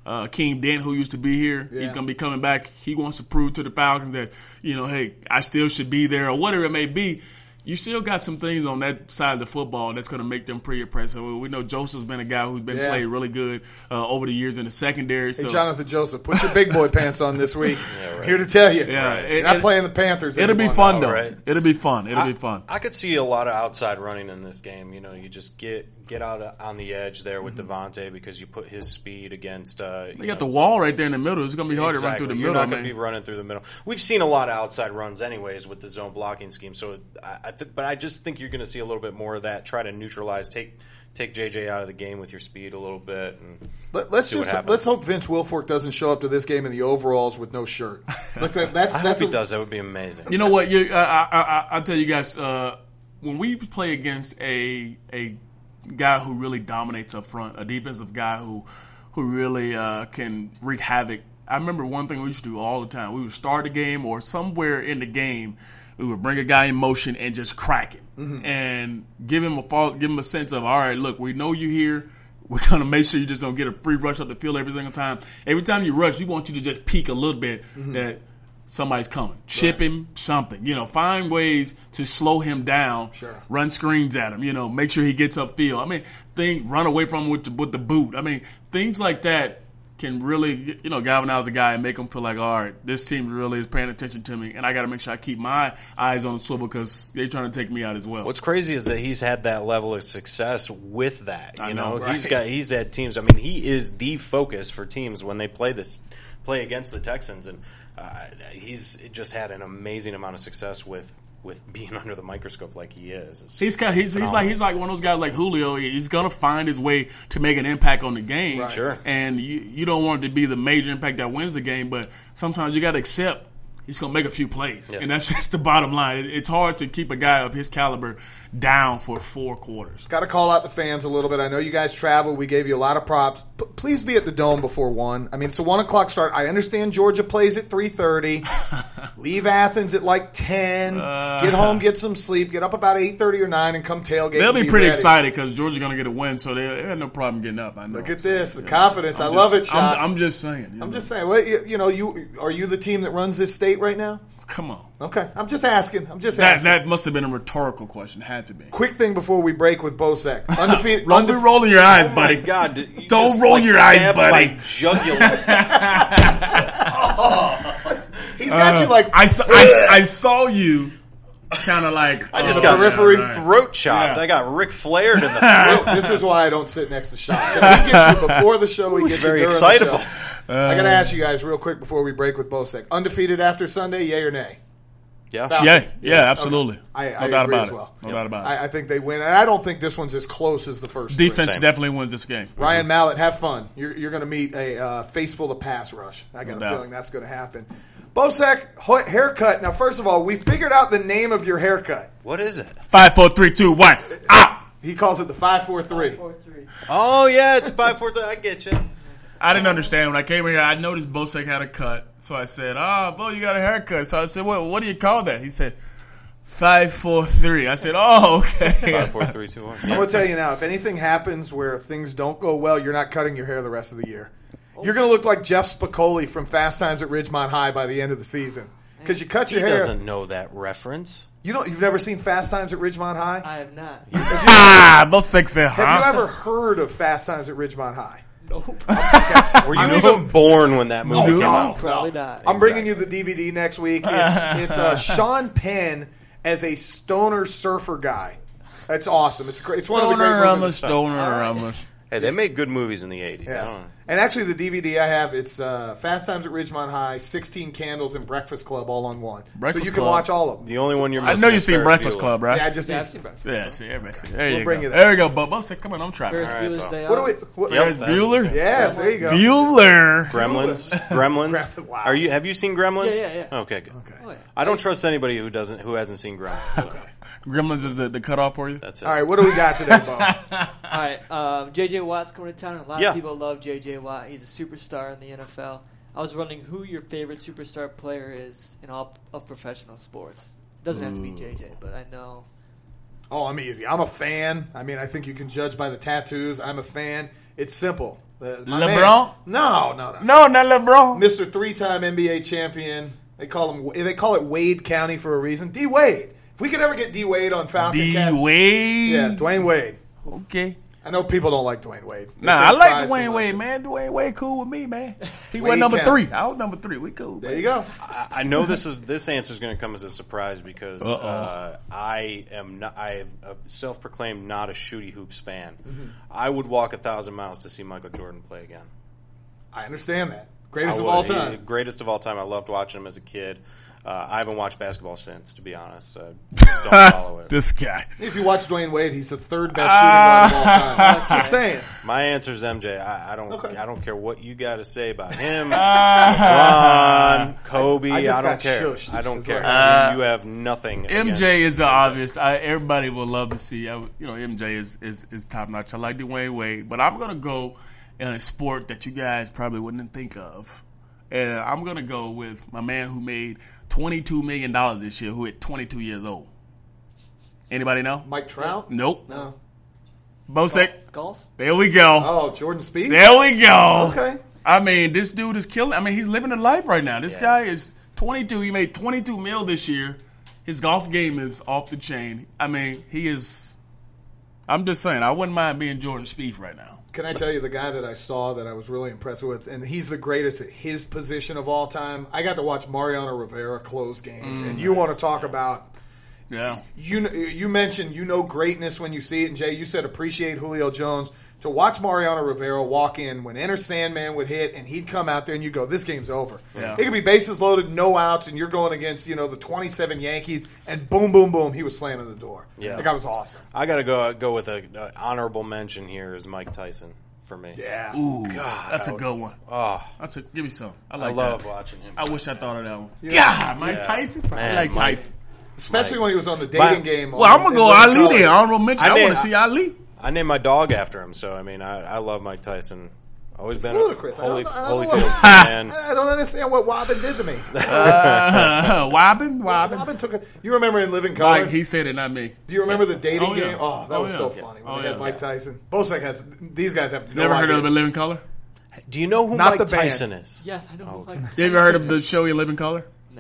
Akeem Dent, who used to be here. Yeah. He's going to be coming back. He wants to prove to the Falcons that, hey, I still should be there or whatever it may be. You still got some things on that side of the football that's going to make them pretty impressive. We know Joseph's been a guy who's been played really good over the years in the secondary. Hey, Jonathan Joseph, put your big boy pants on this week. Here to tell you. Yeah, You're not playing the Panthers It'll be fun, though. Right? It'll be fun. It'll be fun. I could see a lot of outside running in this game. You just get out on the edge there with Devontae because you put his speed against. You got the wall right there in the middle. It's going to be hard to run through the middle. You're not going to be running through the middle. We've seen a lot of outside runs anyways with the zone blocking scheme. So, but I just think you're going to see a little bit more of that. Try to neutralize, take JJ out of the game with your speed a little bit. And let's hope Vince Wilfork doesn't show up to this game in the overalls with no shirt. I hope he does. That would be amazing. You know what? I'll tell you guys. When we play against a guy who really dominates up front, a defensive guy who really can wreak havoc. I remember one thing we used to do all the time. We would start the game or somewhere in the game, we would bring a guy in motion and just crack him and give him a sense of, all right, look, we know you're here. We're going to make sure you just don't get a free rush up the field every single time. Every time you rush, we want you to just peek a little bit that somebody's coming. Chip him, something. Find ways to slow him down. Sure. Run screens at him. Make sure he gets upfield. I mean, run away from him with the boot. I mean, things like that can really, galvanize a guy and make him feel like, all right, this team really is paying attention to me, and I got to make sure I keep my eyes on the swivel because they're trying to take me out as well. What's crazy is that he's had that level of success with that. I know, right? He's had teams. I mean, he is the focus for teams when they play against the Texans, and he's just had an amazing amount of success with being under the microscope like he is. He's like one of those guys like Julio. He's gonna find his way to make an impact on the game. Right. Sure. And you don't want it to be the major impact that wins the game, but sometimes you got to accept he's gonna make a few plays, and that's just the bottom line. It's hard to keep a guy of his caliber down for 4 quarters. Got to call out the fans a little bit. I know you guys travel. We gave you a lot of props. Please be at the Dome before 1. I mean, it's a 1 o'clock start. I understand Georgia plays at 3:30. Leave Athens at like 10. Get home, get some sleep. Get up about 8:30 or 9 and come tailgate. They'll be pretty excited because Georgia's going to get a win, so they have no problem getting up. I know. Look at this, the confidence. I love it, Sean. I'm just saying. I'm just saying. Well, are you the team that runs this state right now? Come on. Okay. I'm just asking. That must have been a rhetorical question. Had to be. Quick thing before we break with Bosek. Undefeated. Don't be rolling your eyes, buddy. Oh, my God. Don't roll your eyes, buddy. My jugular. He's got you like... I saw you kind of like... I just got throat chopped. Yeah. I got Ric Flaired in the throat. This is why I don't sit next to Sean. Because he gets you before the show. He gets very you during excitable. the show. I got to ask you guys real quick before we break with Bosek. Undefeated after Sunday, yay or nay? Yeah. Yeah, absolutely. Okay. No doubt about it. No doubt about it. I think they win. And I don't think this one's as close as the first Defense definitely wins this game. Ryan Mallett, have fun. You're going to meet a face full of pass rush. I got a feeling that's going to happen. Bosek, haircut. Now, first of all, we figured out the name of your haircut. What is it? 5, 4, 3, 2, 1. Ah! He calls it the 5-4-3. 5-4-3. Oh, yeah, it's 5-4-3. I get you. I didn't understand. When I came here, I noticed Bosek had a cut. So I said, Bo, you got a haircut. So I said, what do you call that? He said, 5-4-3. I said, oh, okay. 5, 4, 3, 2, 1. I'm going to tell you now, if anything happens where things don't go well, you're not cutting your hair the rest of the year. You're going to look like Jeff Spicoli from Fast Times at Ridgemont High by the end of the season. Because you cut your hair. He doesn't know that reference. You've never seen Fast Times at Ridgemont High? I have not. Bosek said, Have you ever heard of Fast Times at Ridgemont High? Nope. Were you even born when that movie came out? Probably not. I'm bringing you the DVD next week. It's Sean Penn as a stoner surfer guy. That's awesome. It's great. It's one of the great movies. Stoner. Hey, they made good movies in the 80s. Yes. And actually, the DVD I have, it's Fast Times at Ridgemont High, 16 Candles, and Breakfast Club all on one. So you can watch all of them. The only one you're missing. I know you've seen Breakfast Club, right? Yeah, I've seen Breakfast Club. Yeah, see, everybody. There you bring go. it There you go, Bubba. Come on, I'm trying. Ferris Bueller's Day What Off. do we? Ferris Bueller? Yes, there you go. Bueller. Gremlins. Wow. Have you seen Gremlins? Yeah. Okay, good. Oh, yeah. I don't trust anybody who hasn't seen Gremlins. Okay. Gremlins is the cutoff for you? That's it. All right, what do we got today, Bo? All right, J.J. Watt's coming to town. A lot of people love J.J. Watt. He's a superstar in the NFL. I was wondering who your favorite superstar player is in all of professional sports. It doesn't have to be J.J., but I know. Oh, I'm easy. I'm a fan. I mean, I think you can judge by the tattoos. I'm a fan. It's simple. LeBron? No. No, not LeBron. Mr. 3-time NBA champion. They call it Wade County for a reason. D Wade. If we could ever get D Wade on Falcon Cast. D Wade. Yeah, Dwayne Wade. Okay. I know people don't like Dwayne Wade. Nah, I like Dwayne Wade, man. Dwayne Wade cool with me, man. He was number 3. I was number 3. We cool. There you go. I know this answer is going to come as a surprise because I am a self-proclaimed not a shooty hoops fan. Mm-hmm. I would walk 1,000 miles to see Michael Jordan play again. I understand that. Greatest of all time. Greatest of all time. I loved watching him as a kid. I haven't watched basketball since, to be honest. Just don't follow it. This guy. If you watch Dwayne Wade, he's the 3rd best shooting guard of all time. Just saying. My answer is MJ. I don't care what you got to say about him, LeBron, Kobe. I don't care. Shushed. I don't care. You have nothing. MJ is obvious. Everybody will love to see. MJ is top notch. I like Dwayne Wade, but I'm gonna go in a sport that you guys probably wouldn't think of, and I'm gonna go with my man who made $22 million this year, who at 22 years old. Anybody know? Mike Trout? Nope. No. Bosek. Golf? There we go. Oh, Jordan Spieth? There we go. Okay. I mean, this dude is killing. I mean, he's living a life right now. This guy is 22. He made $22 million this year. His golf game is off the chain. I mean, he is. I'm just saying, I wouldn't mind being Jordan Spieth right now. Can I tell you the guy that I saw that I was really impressed with, and he's the greatest at his position of all time? I got to watch Mariano Rivera close games, and you want to talk about Yeah. You mentioned greatness when you see it, and Jay, you said appreciate Julio Jones. To watch Mariano Rivera walk in when Enter Sandman would hit, and he'd come out there, and you go, this game's over. Yeah. It could be bases loaded, no outs, and you're going against the 27 Yankees, and boom, boom, boom, he was slamming the door. Yeah. That guy was awesome. I got to go with an honorable mention here is Mike Tyson for me. Yeah. Ooh, God, that's a good one. Oh, Give me some. I I like love that. watching him. I wish I thought of that one. Yeah. God, Mike Tyson. Man, I like Mike. Tyson. Especially Mike. when he was on the dating Mike. game. Well, I'm gonna go Ali then. Honorable mention. I want to see Ali. I named my dog after him, so I mean, I love Mike Tyson. Always been ludicrous. a I don't know Holyfield fan. I don't understand what Wobbin did to me. Wobbin. Wobbin took it. You remember in Living Color? Like he said it, not me. Do you remember the dating Oh, yeah. game? Oh, that was yeah. so funny when Oh, they had yeah. Mike Tyson. Bosek has. These guys have no Never heard idea. of A Living Color? Do you know who Not Mike the band. Tyson is? Yes, I know. You ever heard of the show In Living Color? No.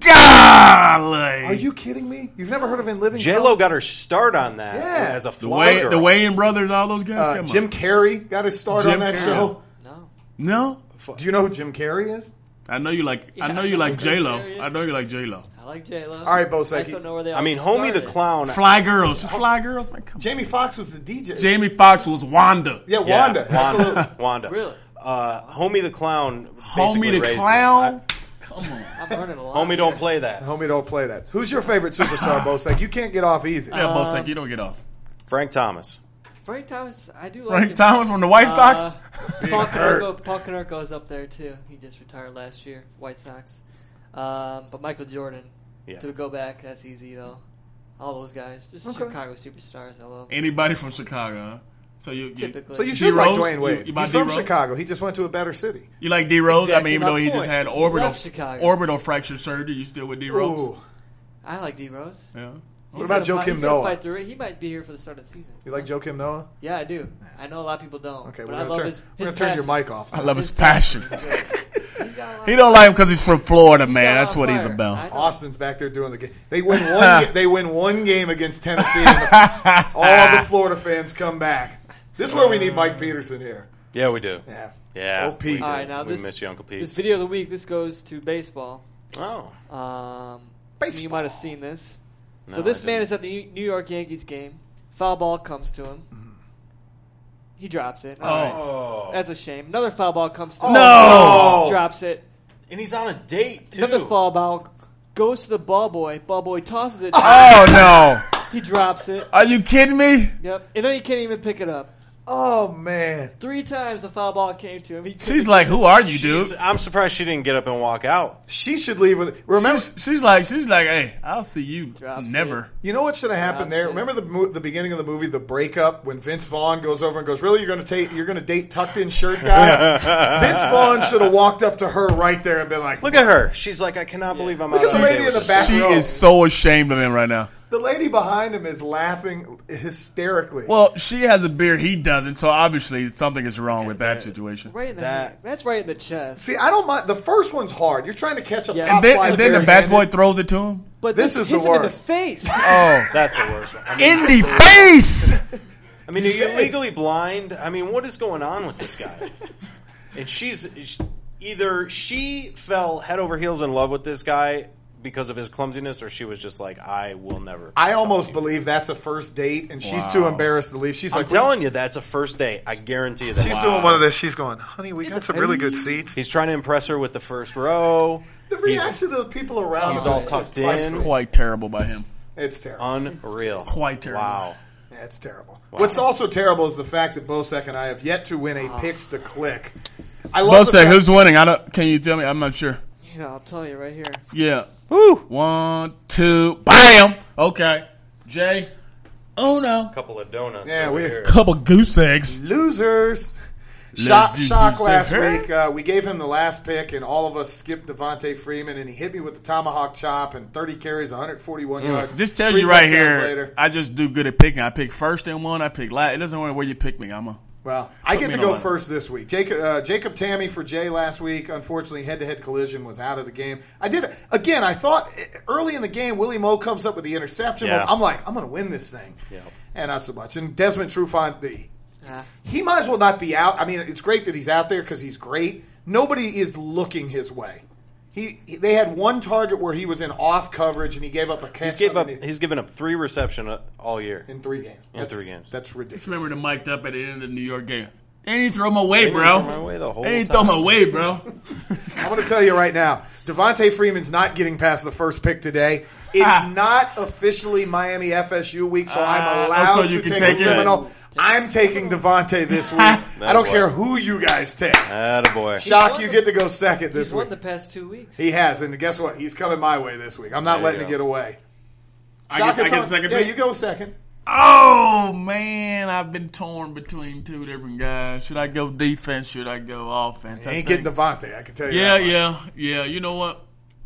Golly! Are you kidding me? You've never heard of In Living J-Lo Color? got her start on that Yeah. as a The fly girl. Wayans brothers, all those guys. Come Jim on. Carrey got his start Jim on that Carrey. show. No. No, Do you know who Jim Carrey is? I know you like. Yeah, I know I you know like who J Lo. Jim Carrey is. I know you like J Lo. I like J-Lo. All right, Bosek. I just don't know where they all I mean, Homie the started. Clown. Fly girls, just fly girls, man. Come on. Jamie Foxx was the DJ. Jamie Foxx was Wanda. Yeah, Yeah, Wanda. Absolutely. Wanda. Really? Homie the Clown. Homie basically the raised me. clown. Come on. I'm learning a lot. Homie, don't play that. Homie, don't play that. Who's your favorite superstar, Bosek? You can't get off easy. Yeah, Bosek, you don't get off. Frank Thomas. Frank Thomas, I do like Frank him. Thomas from the White Sox. Paul hurt. Konerko is up there too. He just retired last year, White Sox. But Michael Jordan, Yeah. to go back, that's easy though. All those guys, just Chicago superstars. I love. Anybody from Chicago, huh? So you Typically. So you should like D-Rose? Dwayne Wade. You buy He's from D-Rose? Chicago. He just went to a better city. you like D Rose? I Exactly mean, even my though he just point. had He orbital left Chicago. orbital fracture surgery, you still with D Rose? Ooh. I like D Rose. Yeah. What about Joakim Noah? Fight through it. He might be here for the start of the season. You like Joakim Noah? Yeah, I do. I know a lot of people don't. Okay, but we're I gonna love turn, his we're gonna turn your passion. mic off. I love his His passion. He's got a lot He of- don't like him because he's from Florida, man. got That's on what he's fire. about. I know. Austin's back there doing the game. They win one. They win one game against Tennessee. And all the Florida fans come back. This is where we need Mike Peterson here. Yeah, we do. Yeah. Yeah. Oh, Pete. we All do. right, now we this- miss you, Uncle Pete. This video of the week. This goes to baseball. Oh. You might have seen this. So No, this I man didn't. is at the New York Yankees game. Foul ball comes to him. He drops it. All right. Oh. That's a shame. Another foul ball comes to him. No! Drops it. And he's on a date, too. Another foul ball goes to the ball boy. Ball boy tosses it. Oh no! He drops it. Are you kidding me? Yep. And then he can't even pick it up. Oh man. 3 times the foul ball came to him. He couldn't- She's like, "Who are you, dude?" I'm surprised she didn't get up and walk out. She should leave with. Remember, She's like, "Hey, I'll see you Drops never." you know what should have happened there? Drops it. Remember the beginning of the movie, the breakup, when Vince Vaughn goes over and goes, "Really, you're going to date tucked in shirt guy?" Vince Vaughn should have walked up to her right there and been like, Look at her. She's like, I cannot believe I'm Look out at the on a lady date in with the this back guy. She row. is so ashamed of him right now. The lady behind him is laughing hysterically. Well, she has a beard, he doesn't, so obviously something is wrong with that situation. Right in the that's right in the chest. See, I don't mind. The first one's hard. You're trying to catch up. And then the bass boy throws it to him. But this is the worst. worst. Him in the face. Oh, that's the worst one. In the face. I mean, are you legally blind? I mean, what is going on with this guy? And either she fell head over heels in love with this guy because of his clumsiness, or she was just like, I will never. I almost believe that's a first date, and she's too embarrassed to leave. She's like, I'm telling you, that's a first date. I guarantee you that. She's doing one of this. She's going, honey, we got some really good seats. He's trying to impress her with the first row. The reaction of the people around He's him all is tucked priceless. in. Quite terrible by him. It's terrible. Unreal. Quite terrible. Wow. Yeah, it's terrible. Wow. What's also terrible is the fact that Bosek and I have yet to win a Picks to Click. I love Bosek, who's winning? Can you tell me? I'm not sure. Yeah, I'll tell you right here. Yeah. Woo. 1, 2, bam. Okay. Jay. Oh no. Couple of donuts. Yeah, here. Couple goose eggs. Losers. Shock last week. We gave him the last pick, and all of us skipped Devontae Freeman, and he hit me with the tomahawk chop and 30 carries, 141 yards. This tells you right here, later. I just do good at picking. I pick first in one. I pick last. It doesn't matter where you pick me. Well, I get to go first this week. Jacob Tammy for Jay last week. Unfortunately, head-to-head collision was out of the game. I thought early in the game, Willie Moe comes up with the interception. Yeah. I'm like, I'm going to win this thing. Yeah. And not so much. And Desmond Trufant, he might as well not be out. I mean, it's great that he's out there because he's great. Nobody is looking his way. They had one target where he was in off coverage and he gave up a catch. He's given up 3 receptions all year in 3 games. That's ridiculous. Just remember the mic'd up at the end of the New York game. They didn't throw my way, bro. They didn't throw my way, bro. I'm going to tell you right now, Devontae Freeman's not getting past the first pick today. It's not officially Miami FSU week, so I'm allowed to take a Seminole. I'm taking Devontae this week. I don't care who you guys take. Attaboy. Shock, you get to go second this week. He's won the past 2 weeks. He has, and guess what? He's coming my way this week. I'm not letting it get away. Shock, I get second. Yeah, you go second. Oh, man, I've been torn between 2 different guys. Should I go defense? Should I go offense? You ain't getting Devontae, I can tell you that. Yeah. You know what?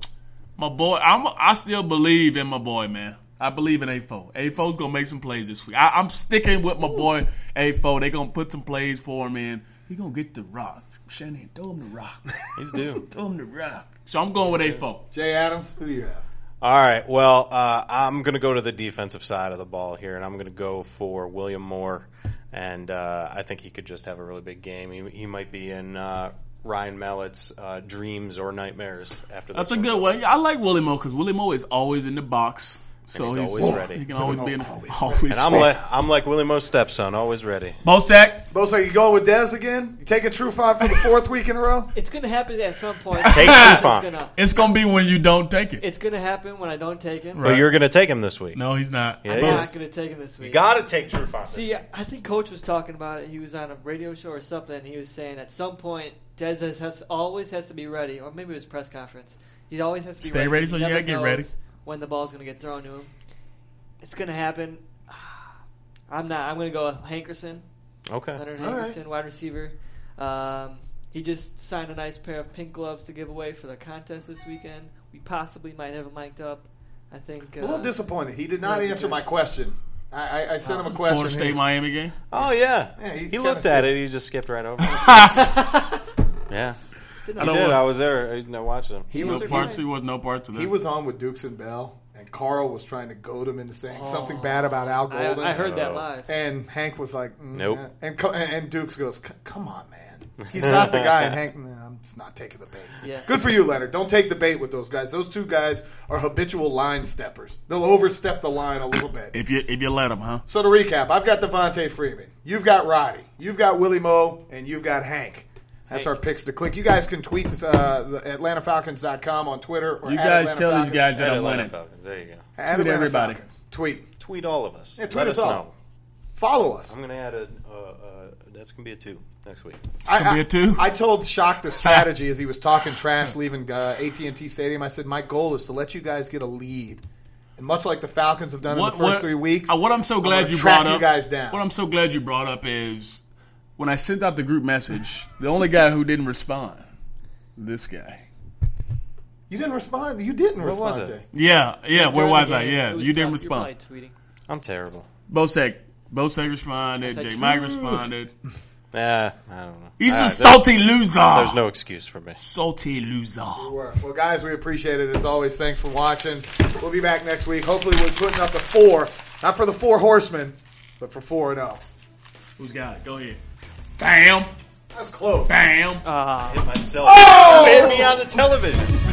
My boy, I still believe in my boy, man. I believe in A4. A4's going to make some plays this week. I'm sticking with my boy A4. They're going to put some plays for him in. He's going to get the rock. Shanahan, throw him the rock. He's due. Throw him the rock. So I'm going with A4. Jay Adams, who do you have? All right. Well, I'm going to go to the defensive side of the ball here, and I'm going to go for William Moore. And I think he could just have a really big game. He might be in Ryan Mallett's dreams or nightmares after this. That's a good one. I like Willie Moe because Willie Moe is always in the box. So he's always ready. He can always be in And I'm like Willie Moe's stepson, always ready. Bosek, you going with Dez again? You taking Trufant for the 4th week in a row? It's going to happen at some point. Take Trufant. It's going to be when you don't take it. It's going to happen when I don't take him. But you're going to take him this week. No, he's not. Yeah, I'm not going to take him this week. You got to take Trufant. See, I think Coach was talking about it. He was on a radio show or something, and he was saying at some point Dez always has to be ready, or maybe it was press conference. He always has to be ready. Stay ready, so you got to get ready. When the ball's going to get thrown to him. It's going to happen. I'm not. I'm going to go with Hankerson. Okay. Leonard Hankerson, wide receiver. He just signed a nice pair of pink gloves to give away for the contest this weekend. We possibly might have him mic'd up. I think. A little disappointed. He did not answer my question. I sent him a question. Florida State Miami game? Oh, yeah. He looked at it. He just skipped right over it. Yeah. He did. I was there. I watched him. He was no parts of that. He was on with Dukes and Bell. And Carl was trying to goad him into saying something bad about Al Golden. I heard that live. And Hank was like, nope. And Dukes goes, come on, man. He's not the guy. And Hank, I'm just not taking the bait. Yeah. Good for you, Leonard. Don't take the bait with those guys. Those 2 guys are habitual line steppers. They'll overstep the line a little bit. If you let them, huh? So to recap, I've got Devontae Freeman. You've got Roddy. You've got Willie Moe. And you've got Hank. That's our picks to click. You guys can tweet this, AtlantaFalcons.com on Twitter. Or you guys tell these guys that I'm winning. Falcons. There you go. Tweet everybody. Falcons. Tweet all of us. Yeah, tweet Let us us all. know. Follow us. I'm going to add that's going to be a 2 next week. It's going to be a 2? I told Shock the strategy as he was talking trash leaving AT&T Stadium. I said, my goal is to let you guys get a lead. And much like the Falcons have done in the first 3 weeks, what I'm so glad you track brought up, you guys down. What I'm so glad you brought up is when I sent out the group message, the only guy who didn't respond, this guy. You didn't respond. You didn't Where respond. was it? Yeah. Where was I? It Yeah, was you didn't tough. You're respond. probably tweeting. I'm terrible. Bosek responded. I said, J. Mike true. responded. I don't know. He's a There's- salty loser. There's no excuse for me. Salty loser. Well, guys, we appreciate it as always. Thanks for watching. We'll be back next week. Hopefully, we're putting up the 4, not for the 4 horsemen, but for 4-0. Who's got it? Go ahead. Bam. That was close. Bam. Hit myself. Oh! It made me on the television.